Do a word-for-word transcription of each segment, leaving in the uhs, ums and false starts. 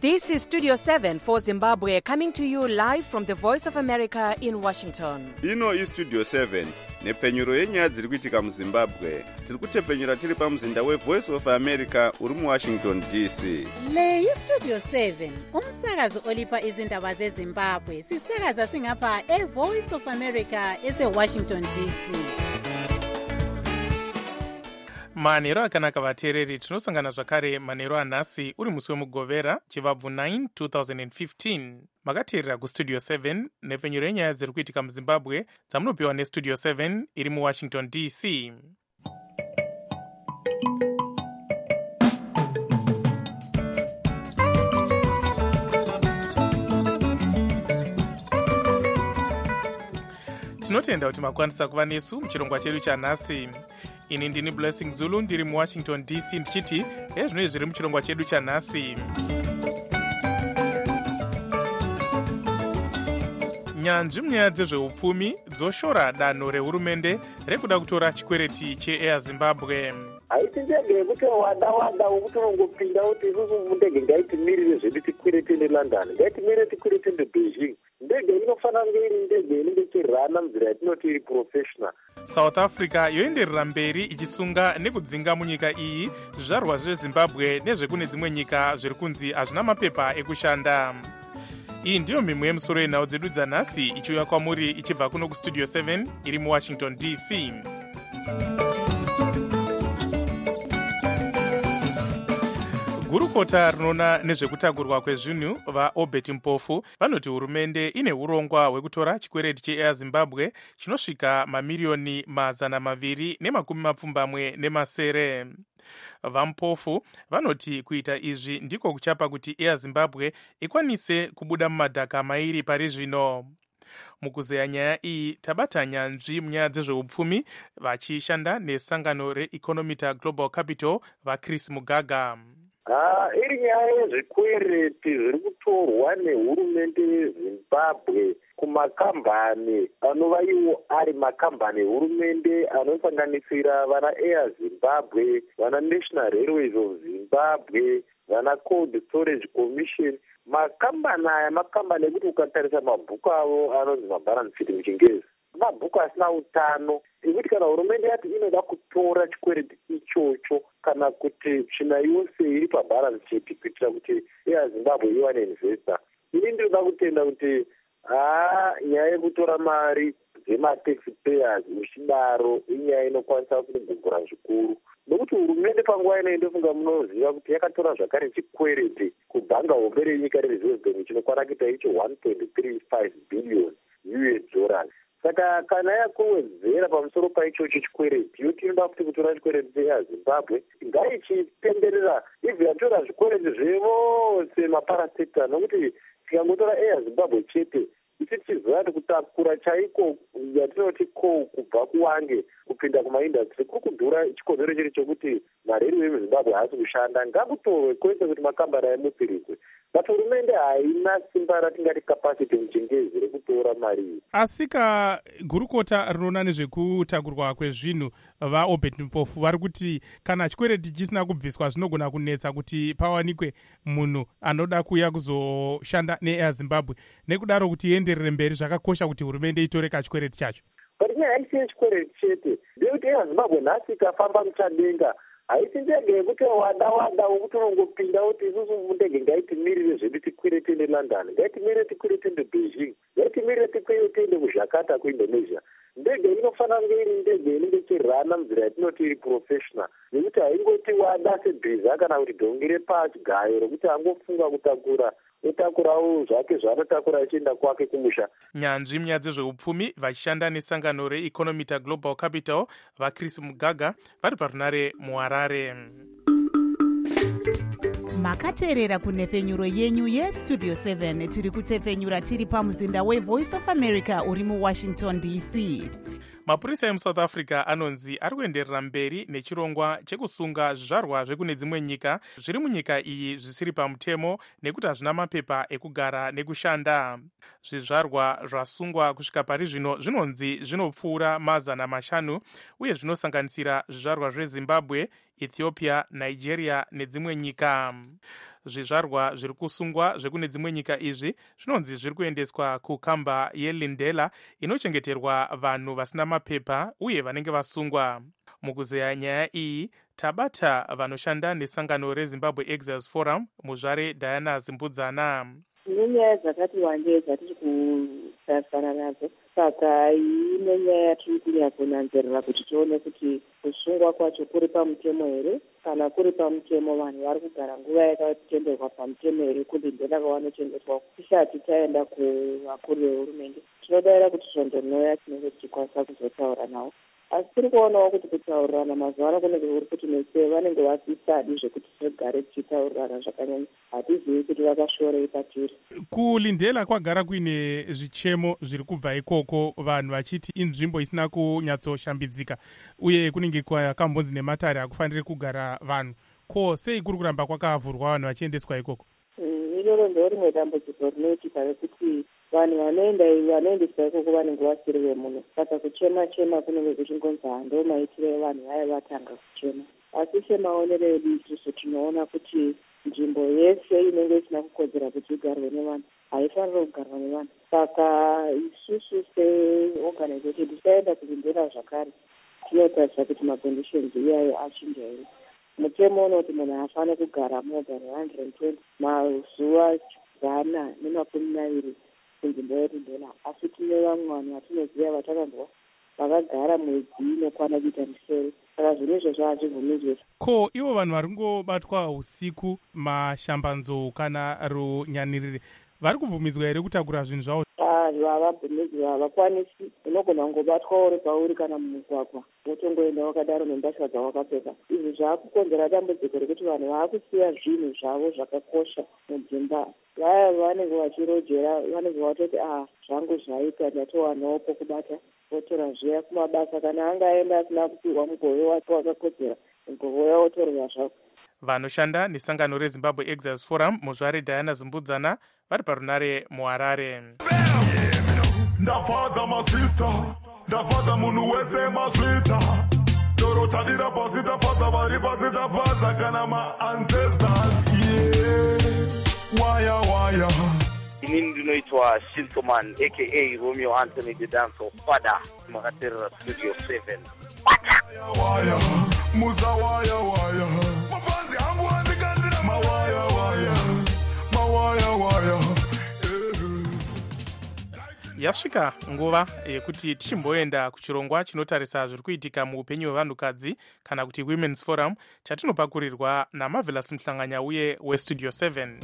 This is Studio seven for Zimbabwe, coming to you live from the Voice of America in Washington. Ino is Studio seven, nepfenyuro yenyaya dziri kuitika muZimbabwe. Tiri kutepfenyura tiri pamuzinda weVoice of America uri muWashington D C. Le iStudio seven, umsakazo olipa izindaba zeZimbabwe. Sisakaza singapha eVoice of America eseWashington D C. manheru akanaka vateereri, tinosangana zvakare manheru anhasi uri musi wemugovera chivabvu nine twenty fifteen. makateerera kustudio seven nepfenyuro yenyaya dziri kuitika muZimbabwe dzamunopiwa nestudio seven iri muWashington D C. tinotenda kuti makwanisa kuva nesu muchirongwa chedu chanhasi. ini ndini Blessing Zulu, ndiri muWashington D C ndichiti ezvinoi zviri muchirongwa chedu chanhasi. nyanzvi munyaya dzezveupfumi dzoshora danho rehurumende rekuda kutora chikwereti cheAir Zimbabwe. haisi ndege yekuti wada wada wokuti unongopinda kuti isusu ndege ngaitimirire zvedu tikwire tiende London, ngaitimirire tikwire tiende Beijing. ndege inofanira kunge iri ndege inenge ichirana munzira yatinoti iri professional. South Africa yoenderera mberi ichisunga nekudzinga munyika iyi zvizvarwa zveZimbabwe nezvekune dzimwe nyika zviri kunzi hazvina mapepa ekushanda. iyi ndiyo mimwe yemusoro yenhau dzedu dzanhasi ichiuya kwamuri ichibva kuno kustudio seven iri muWashington D C. gurukota rinoona nezvekutagurwa kwezvinhu vaObert Mpofu vanoti hurumende ine urongwa hwekutora chikwereti cheAir Zimbabwe chinosvika mamiriyoni mazana maviri nemakumi mapfumbamwe nemasere. vaMpofu vanoti kuita izvi ndiko kuchapa kuti Air Zimbabwe ikwanise kubuda mumadhaka mairi pari zvino. mukuzeya nyaya iyi tabata nyanzvi munyaya dzezveupfumi vachishanda nesangano reEconomita Global Capital vaChris Mugaga. Ah, iri nyaya yezvikwereti zviri kutorwa nehurumende yeZimbabwe kumakambani anova iwo ari makambani ehurumende anosanganisira vana Air Zimbabwe, vana National Railways of Zimbabwe, vana Cold Storage Commission. makambani aya makambani ekuti ukatarisa mabhuku avo anonzi mabalance sheet muchingezi, mabhuku asina utano ekuti kana hurumende yati inoda kutora chikwereti ichocho kana kuti tsvina yose iri pabalance sheet kuitira kuti Air Zimbabwe iwane investor. ini ndinoda kutenda kuti haa nyaya yekutora mari dzemataxpayers muchidaro inyaya inokwanisa kugugura zvikuru, nokuti hurumende panguva ino ndofunga munoziva kuti yakatora zvakare chikwereti kubhanga hombe renyika reReserve Bank chinokwana kuita icho one point three five billion U S dollars. saka kana yakuwedzera pamusoro paichocho chikwereti yoti inoda kuti kutora chikwereti cheAir Zimbabwe ngaichitenderera ibvi yatora zvikwereti zvevose maparasekta, nokuti tikangotora Air Zimbabwe chete isi tichiziva kuti kutakura chaiko yatinoti ko kubva kuwange kupinda kumaindastry kuri kudhura. chikonzero chiri chokuti mareriwe emuZimbabwe haasi kushanda, ngakutorwe kwete kuti makambani amutsiridzwe, but hurumende haina simba ratingati capacity muchingezi rekutora mari iyi. asika gurukota rinoona nezvekutakurwa kwezvinhu vaObert Mpofu vari kuti kana chikwereti chisina kubviswa zvinogona kunetsa kuti pawanikwe munhu anoda kuuya kuzoshanda neAir Zimbabwe. nekudaro kuti ienderere mberi zvakakosha kuti hurumende itore kachikwereti chacho. but nyaya haisi yechikwereti chete ndekuti Air Zimbabwe nhasi ikafamba muchadenga haisi ndege yekuti wada wada wokuti unongopinda kuti isusu ndege ngaitimirire zvedu tikwire tiende London, ngaitimirire tikwire tiende Beijing, ngaitimirire tikwire tiende kuJakarta kuIndonesia. ndege inofanira kunge iri ndege inenge ichirana munzira yatinoti iri professional, nekuti haingoti wada sebhiza kana kuti dhongere pachigayo rokuti angofunga kutakura otakurawo zvake zvaanotakura achienda kwake kumusha. nyanzvi munyaya dzezveupfumi vachishanda nesangano reEconomita Global Capital vaChris Mugaga vari parunare muHarare. makateerera kunhefenyuro yenyu yestudio seven tiri kutefenyura tiri pamuzinda weVoice of America uri muWashington D C. mapurisa emuSouth Africa anonzi ari kuenderera mberi nechirongwa chekusunga zvizvarwa zvekune dzimwe nyika zviri munyika iyi zvisiri pamutemo nekuti hazvina mapepa ekugara nekushanda. zvizvarwa zvasungwa kusvika pari zvino zvinonzi zvinopfuura mazana mashanu uye zvinosanganisira zvizvarwa zveZimbabwe, Ethiopia, Nigeria nedzimwe nyika. zvizvarwa zviri kusungwa zvekune dzimwe nyika izvi zvinonzi zviri kuendeswa kukamba yeLindela inochengeterwa vanhu vasina mapepa uye vanenge vasungwa. Mukuzeya nyaya iyi tabata vanoshanda nesangano reZimbabwe Exiles Forum, muzvare Diana Zimbudzana. Nenyaya dzakati wandei dzatiri kusarisana nadzo, saka iyi nenyaya yatiri kunyatsonanzerera kuti tione kuti kusungwa kwacho kuri pamutemo here, kana kuri pamutemo vanhu vari kugara nguva yakatenderwa pamutemo here kuLindela kwavanochengetwa tisati taenda kuvakuru vehurumende. Tinodaira kuti zvondonouya tinenge tichikwanisa kuzotaura navo, asi tiri kuonawo kuti kutaurirana mazuva ano kunenge kuri kuti nese vanenge vasisadi zvekuti tigare tichitaurirana zvakanyanya. Hatizivi kuti vakashorei patiri. KuLindela kwagara kuine zvichemo zviri kubva ikoko, vanhu vachiti inzvimbo isina kunyatsoshambidzika uye kunenge kwakambonzi nematare akufaniri kugara vanhu. Ko sei kuri kuramba kwakavhurwa vanhu vachiendeswa ikoko? Iroro ndo rimwe dambudziko rinoitika rekuti vanhu vanoenda vanoendeswa ikoko vanenge vasiri vemuno, saka kuchema chema kunenge kuchingonzi hando maitire vanhu vaya vatanga kuchema. Asi semaonero edu isusu tinoona kuti nzvimbo yese inenge isina kukodzera kuti igarwe nevanhu haifaniri kugarwa nevanhu. Saka isusu seorganization tisaenda kuLindela zvakare tinotarisa kuti maconditions iyayo achinja here. Mutemo unoti munhu hafaniri kugara more than one hundred twenty mazuva zana nemakumi maviri kunzvimbo yeLindela. Asi tine vamwe vanhu vatinoziva vatakandwa vakagara mwedzi inokwana kuita misere, saka zvinhu izvozvo hazvibvumirwe. Ko ivo vanhu vari kungobatwa usiku, mashambanzou kana runyanirire, vari kubvumidzwa here kutakura zvinhu zvavo? Havabvumidzwa, havakwanisi. Unogona kungobatwa uri pauri kana mumugwagwa wotongoenda wakadaro nembasha dzawakapfeka. Izvi zvaakukonzera dambudziko rekuti vanhu vaakusiya zvinhu zvavo zvakakosha mudzimba. Vaya vanenge vachirojera vanenge vatoti ah zvangu zvaita ndatowanawo pokubata, votora zviya kumabasa. Kana angaenda asina kupihwa mugove wake wakakodzera, mugove uya wotorwa zvavo. Vanoshanda nesangano reZimbabwe Exiles Forum, muzvare Diana Zimbudzana, vari parunare muHarare. Ndafadza masista, ndafadza munhu wese masvita, torotadira pasi tafadza vari pasi tafadza kana maancestors. Waya waya. Inini ndinoitwa Shintoman aka Romeo Anthony the Dancer Father, makaterera Studio seven. Waya waya, muza waya waya. Mapanzi hangu andikandira mawaya waya, mawaya waya. Yasvika nguva yekuti tichimboenda kuchirongwa chinotarisa zviri kuitika muupenyu hwevanhukadzi kana kuti Women's Forum, chatinopakurirwa naMarvelous Mhlanganya uye weStudio seven.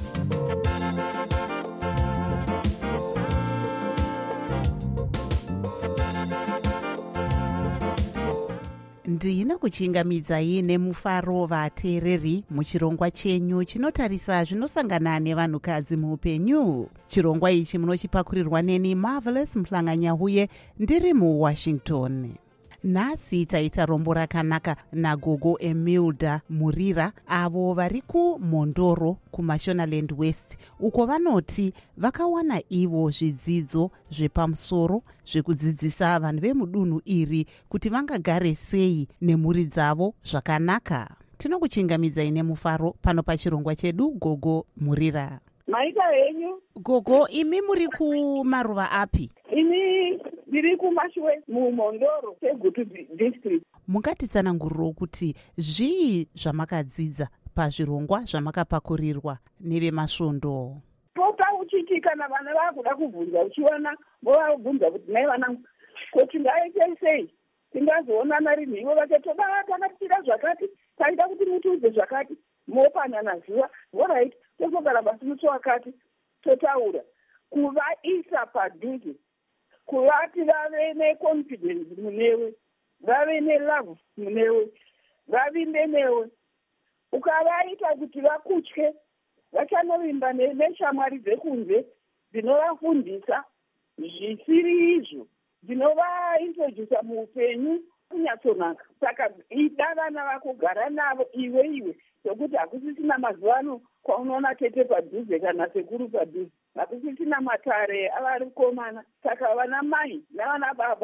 Ndina kuchingamidzai nemufaro vateereri muchirongwa chenyu chinotarisa zvinosangana nevanhukadzi muupenyu. Chirongwa ichi munochipakurirwa neni Marvelous Mhlanganya uye ndiri muWashington. Nhasi taita rombo rakanaka nagogo Emilda Murira, avo vari kuMondoro kuMashonaland West, uko vanoti vakawana ivo zvidzidzo zvepamusoro zvekudzidzisa vanhu vemudunhu iri kuti vangagare sei nemhuri dzavo zvakanaka. Tinokuchingamidzai nemufaro pano pachirongwa chedu, gogo Murira. Maita henyu? Gogo, imi muri kumaruva api? Ini ndiri kuMashwe muMondoro seGutu district. Mungatitsananguriro kuti zvii zvamakadzidza pazvirongwa zvamakapakurirwa nevemasvondo? Pota uchiti kana vana vakuda kubvunza uchiwana vovabvunza kuti nai vanangu ko tingaite sei, tingazoonana rini, ivo vachatoda takatira zvakati, taida kuti mutiudze zvakati, mopanyana zuva, alright, tozogara basi musi wakati totaura. Kuvaisa padhuze, kuvati vave neconfidence munewe, vave nelove munewe, vavimbe newe. Ukavaita kuti vakutye, vachanovimba neshamwari dzekunze dzinovafundisa zvisiri izvo, dzinovaintrodusa muupenyu kunyatsonaka. Saka ida vana vako, gara navo iwe iwe, sokuti hakusisina mazuva ano kwaunoona tete padhuze kana sekuru padhuze, hakusisina matare avari kukomana. Saka vana mai navana baba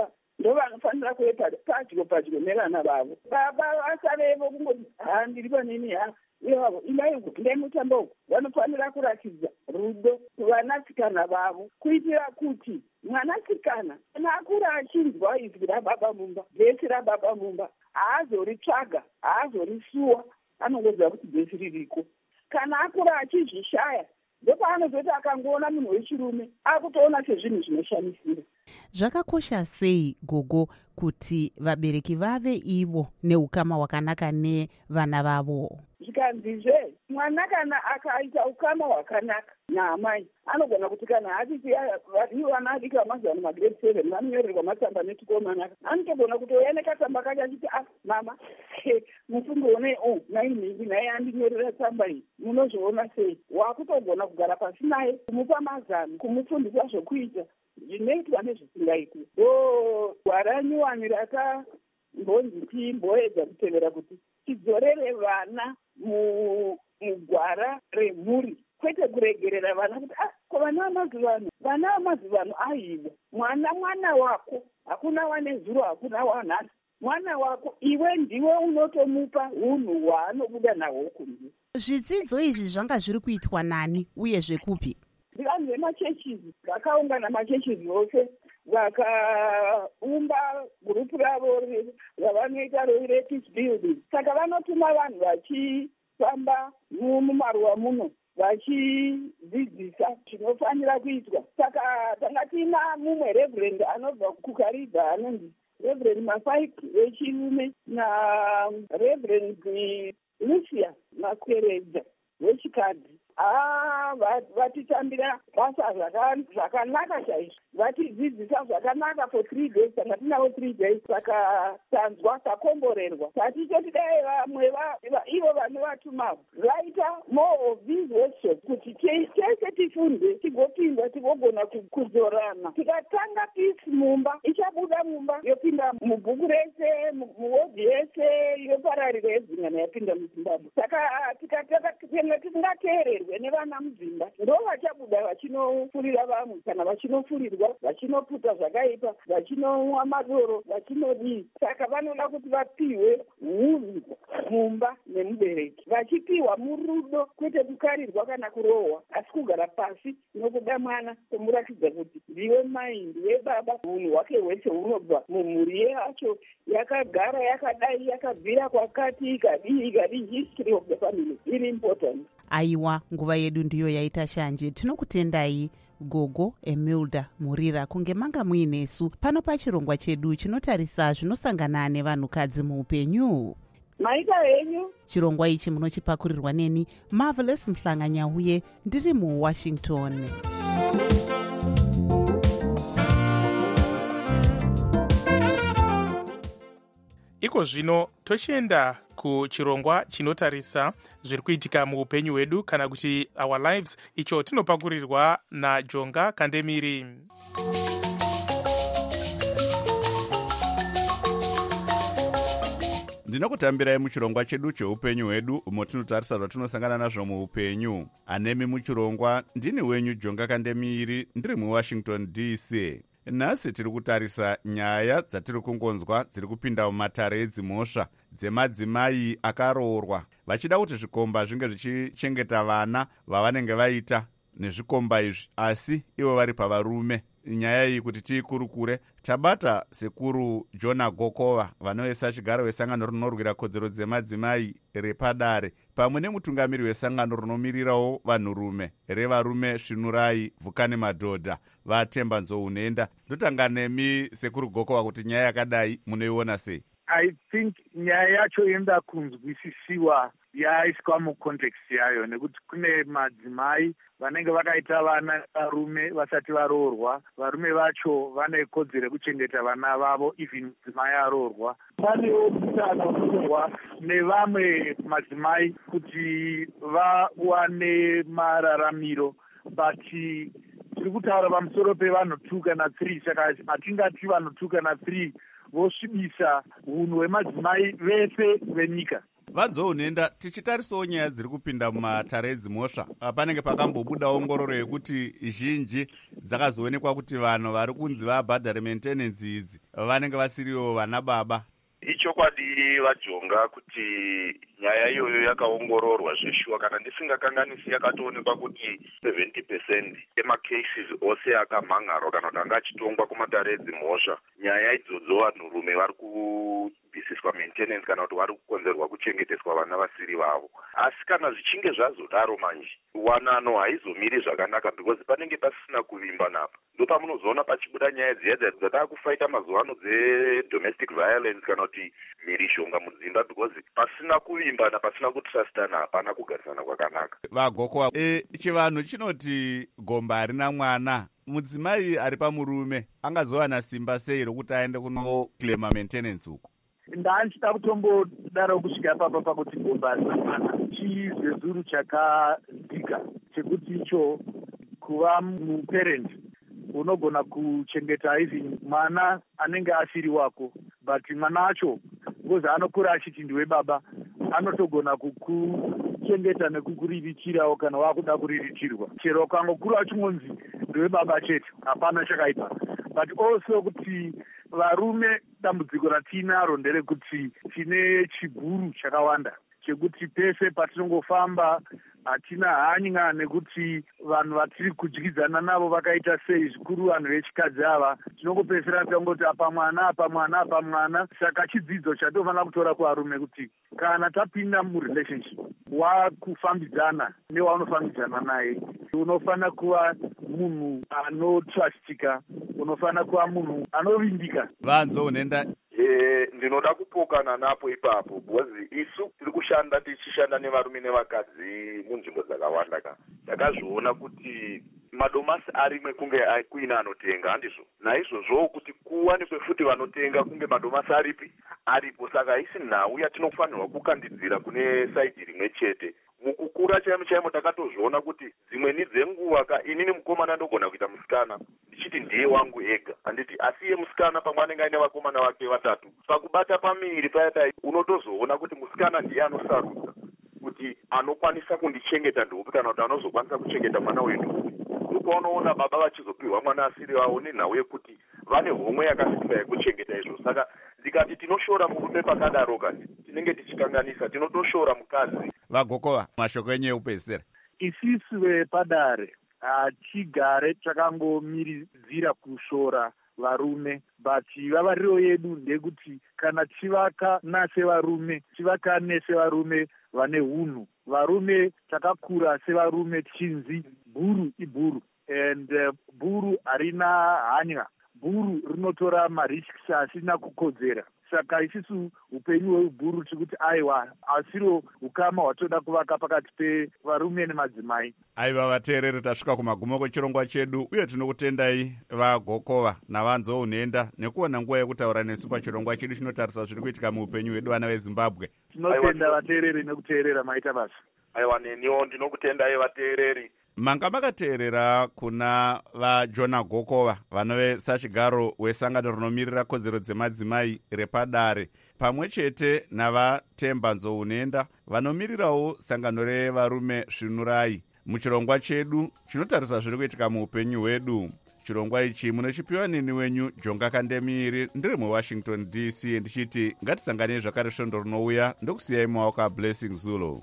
ndo vanofanira kuve padyo padyo nevana vavo. Baba vasavevo kungoti ha ndiri panini ha ivavo imai kupindai mutambo uku. Vanofanira kuratidza rudo kuvanasikana vavo kuitira kuti mwanasikana kana akura achinzwa izwi rababa mumba, bhesi rababa mumba, haazoritsvaga, haazorisuwa, anongoziva kuti bhesi ririko. Kana akura achizvishaya ndopaanozoti akangoona munhu wechirume akutoona sezvinhu zvinoshamisira. Zvakakosha sei gogo kuti vabereki vave ivo neukama hwakanaka nevana vavo? Zvikanzizve mwana kana akaita ukama hwakanaka naamai anogona kuti kana achiti ivo vana adiki vamazuva ano magrade seven vanonyorerwa matsamba netukomanaka, anotogona kutouya nekatsamba kacho achiti ah mama mufungo unei o nai mhingi nai andinyorera tsamba iyi munozviona sei. Wakutogona kugara pasi naye kumupa mazano, kumufundisa zvokuita zvinoitwa nezvisingaitwi. o gwaranyiwani rakambonzi timboedza kutevera kuti tidzorere vana mugwara remhuri, kwete kuregerera vana kuti ah ko vana vamazuva ano vana vamazuva ano aiva mwana mwana wako hakuna wane zuro hakuna wanhasi. Mwana wako iwe ndiwe unotomupa unhu hwaanobuda nahwo kunze. Zvidzidzo izvi zvanga zviri kuitwa nani uye zvekupi? Vanhu vemachechi vakaungana machechi ose vakaumba gurupu ravo ravanoita peace building. Saka vanotuma vanhu vachifamba mumaruwa muno vachidzidzisa zvinofanira kuitwa. Saka tanga tina mumwe reverend anobva kuKaribha anonzi Reverend Mafaiki wechirume naReverend Lucia Makweredza wechikadzi. Ah, vatitambira basa zvakanaka chaizvo, vatidzidzisa zvakanaka for three days. Saka tinavo three days, saka tanzwa takomborerwa. Tatichoti dai vamwe ivo vanovatumavo vaita more of these workshops kuti tese tifunde tigopinda tigogona kuzorana. Tikatanga peace mumba ichabuda mumba yopinda mubhuku rese muwodhi yese yopararira yedzingano yapinda muZimbabwe. Saka tisingateererwe nevana mudzimba ndo vachabuda vachinofurira vamwe kana vachinofurirwa, vachinoputa zvakaipa, vachinomwa madoro, vachinodii. Saka vanoda kuti vapiwe hunhu mumba nemubereki, vachipiwa murudo, kwete kukarirwa kana kurohwa, asi kugara pasi nokuda mwana tomuratidza kuti ndiwe mai, ndiwe baba, hunhu hwake hwese hunobva mumhuri yacho yakagara yakadai, yakabvira kwakati, ikadii ikadii. History of the family iri important. Aiwa, nguva yedu ndiyo yaita shanje. Tinokutendai Gogo Emilda Murira kunge manga muinesu pano pachirongwa chedu chinotarisa zvinosangana nevanhukadzi muupenyu. Maita henyu. Chirongwa ichi munochipakurirwa neni Marvelous Mhlanganyauye ndiri muWashington. Iko zvino tochienda kuchirongwa chinotarisa zviri kuitika muupenyu hwedu kana kuti our lives, icho tinopakurirwa naJonga Kandemiri. Ndinokutambirai muchirongwa chedu cheupenyu hwedu umo tinotarisa zvatinosangana nazvo muupenyu. Anemi muchirongwa ndini wenyu Jonga Kandemiri ndiri muWashington D C. Nhasi tiri kutarisa nyaya dzatiri kungonzwa dziri kupinda mumatare edzimhosva dzemadzimai akaroorwa vachida kuti zvikomba zvinge zvichichengeta vana vavanenge vaita nezvikomba izvi, asi ivo vari pavarume. Nyaya iyi kuti tiikurukure tabata sekuru Jona Gokova vanoisa chigaro wesangano rinorwira kodzero dzemadzimai repadare pamwe nemutungamiri wesangano rinomirirawo vanhurume revarume Svinurai Vhukani Madhodha vaTemba Nzounenda. Ndotanga nemi sekuru Gokova kuti nyaya yakadai munoiona sei? I think nyaya yacho inoda kunzwisisiwa yaiswa mucontext yayo, nekuti kune madzimai vanenge vakaita vana varume vasati varoorwa. Varume vacho vane kodzero yekuchengeta vana vavo even madzimai aroorwa. Panewo mutana unotorwa nevamwe madzimai kuti vawane mararamiro, but tiri kutaura pamusoro pevanhu two kana three. Saka hatingati vanhu two kana three vosvibisa hunhu hwemadzimai vese venyika. vanzounenda tichitarisawo nyaya dziri kupinda mumatare edzimhosva, panenge pakambobuda ongororo yekuti zhinji dzakazoonekwa kuti vanhu vari kunzi vabhadhare maintenance idzi vanenge vasiriwo vana baba. Ichokwadi vajonga kuti nyaya iyoyo yakaongororwa zveshuwa, kana ndisingakanganisi yakatoonekwa kuti seventy percent emacases ose akamhangarwa kana kuti anga achitongwa kumatare edzimhosva, nyaya idzodzo vanhurume vari kubvisiswa maintenance kana kuti vari kukonzerwa kuchengeteswa vana vasiri vavo. Asi kana zvichinge zvazodaro manje wanano haizomiri zvakanaka because panenge pasina kuvimba napa. Ndo pamunozoona pachibuda nyaya dziya dzatakufaita mazuva ano dzedomestic violence kana kuti mhirizhonga mudzimba because pasina kuvimbana, pasina kutrustana, hapana kugarisana kwakanaka. Vagokowa, e, chivanhu chinoti gomba harina mwana. Mudzimai ari pamurume angazowana simba sei rokuti aende kunoclaima maintenance uko? Ndanchida kutombodaro kusvika papa pakuti gomba harina mwana. Chizezuru chakadzika chekuti icho kuva muparent unogona kuchengeta even mwana anenge asiri wako, but mwana acho ngozi anokura achiti ndiwe baba, anotogona kukuchengeta nekukuriritirawo kana wakuda kuriritirwa. Chero ukangokura uchingonzi ndiwe baba chete, hapana chakaipa. But also kuti varume dambudziko ratinaro nderekuti tine chiguru chakawanda chekuti pese patinongofamba hatina hanya nekuti vanhu vatiri kudyidzana navo vakaita sei, zvikuru vanhu vechikadzi ava. Tinongopedzisira tangoti apa mwana apa mwana apa mwana. Saka chidzidzo chatofanira kutora kuvarume kuti kana tapinda murelationship wakufambidzana newaunofambidzana naye, unofanira kuva munhu anotrustika, unofanira kuva munhu anovimbika. Vanzo unenda Eh, ndinoda kupokana napo ipapo because isu tiri kushanda tichishanda nevarume nevakadzi munzvimbo dzakawanda. Ka takazviona kuti madomasi arimwe kunge kuina anotenga, handizvo? Naizvozvo kuti kuwanikwe futi vanotenga kunge madomasi aripi aripo. Saka haisi nhau yatinofanirwa kukandidzira kune saidi rimwe chete. Mukukura chaimo chaimo takatozviona kuti dzimweni dzenguva ka inini mukomana ndogona kuita musikana ndichiti ndiye wangu ega, handiti asiye musikana pamwe anenge aine vakomana vake vatatu. Pakubata pamiri payata unotozoona kuti musikana ndiye anosarudza kuti anokwanisa kundichengeta ndokuti kana kuti anozokwanisa kuchengeta mwana wedu. Ndopaunoona baba vachizopihwa mwana asiri vavo nenhau yekuti vane homwe yakasimba yekuchengeta izvo. Saka ndikati tinoshora murume pakadaro kani tinenge tichikanganisa, tinotoshora mukadzi. Vagokowa, mashoko enyu eupedzisira. Isisu vepadare hatigare takangomiridzira kushora varume, but vavariro yedu ndekuti kana tivaka nasevarume tivaka nesevarume vane hunhu. Varume takakura sevarume chinzi bhuru ibhuru, and uh, bhuru harina hanya. Bhuru rinotora marisks asina kukodzera. Saka isusu upenyu hwebhuru tikuti aiwa asiro ukama hwatoda kuvaka pakati pevarume nemadzimai. Aiva vateereri, tasvika kumagumo kwechirongwa chedu uye tinokutendai Vagokowa navanzo unenda nekuona nguva yekutaura nesu pachirongwa chedu chinotarisa zviri kuitika muupenyu hwedu vana veZimbabwe. Tinotenda vateereri nekuteerera maita basa. Aiwa neniwo ndinokutendai vateereri. Manga makateerera kuna vaJona Gokowa vanove sachigaro wesangano rinomirira kodzero dzemadzimai repadare, pamwe chete navaTemba Nzounenda vanomirirawo sangano revarume Svinurai. Muchirongwa chedu chinotarisa zviri kuitika muupenyu hwedu. Chirongwa ichi munochipiwa neni wenyu Jonga Kandemiri, ndiri muWashington D C, ndichiti ngatisanganei zvakare svondo rinouya. Ndokusiyai mumaoko aBlessing Zulu.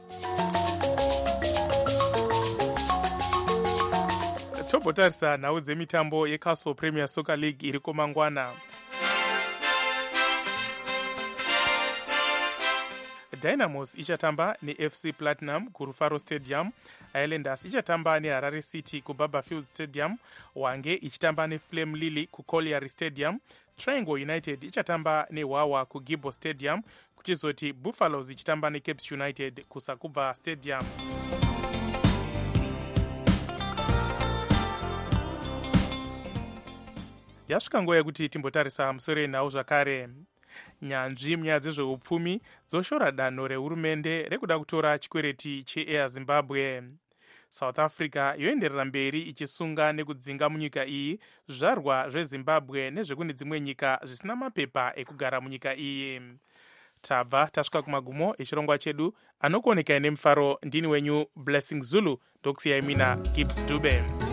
Tobotarisa nhau dzemitambo yeCastle Premier Soccer League iri komangwana. Dynamos ichatamba neF C Platinum kuRufaro Stadium, Islanders ichatamba neHarare City kuBarberfield Stadium, Wange ichitamba neFlame Lily kuCollier Stadium, Triangle United ichatamba neHwawa kuGibbo Stadium, kuchizoti Buffaloes ichitamba neCapes United kuSakubva Stadium. Yasvika nguva yekuti timbotarisa musoro enhau zvakare. Nyanzvi munyaya dzezveupfumi dzoshora danho rehurumende rekuda kutora chikwereti cheAir Zimbabwe. South Africa yoenderera mberi ichisunga nekudzinga munyika iyi zvizvarwa zveZimbabwe nezvekune dzimwe nyika zvisina mapepa ekugara munyika iyi. tabva tasvika kumagumo echirongwa chedu. Anokuonekai nemufaro ndini wenyu Blessing Zulu, ndokusiyai mina Gibbs Dube.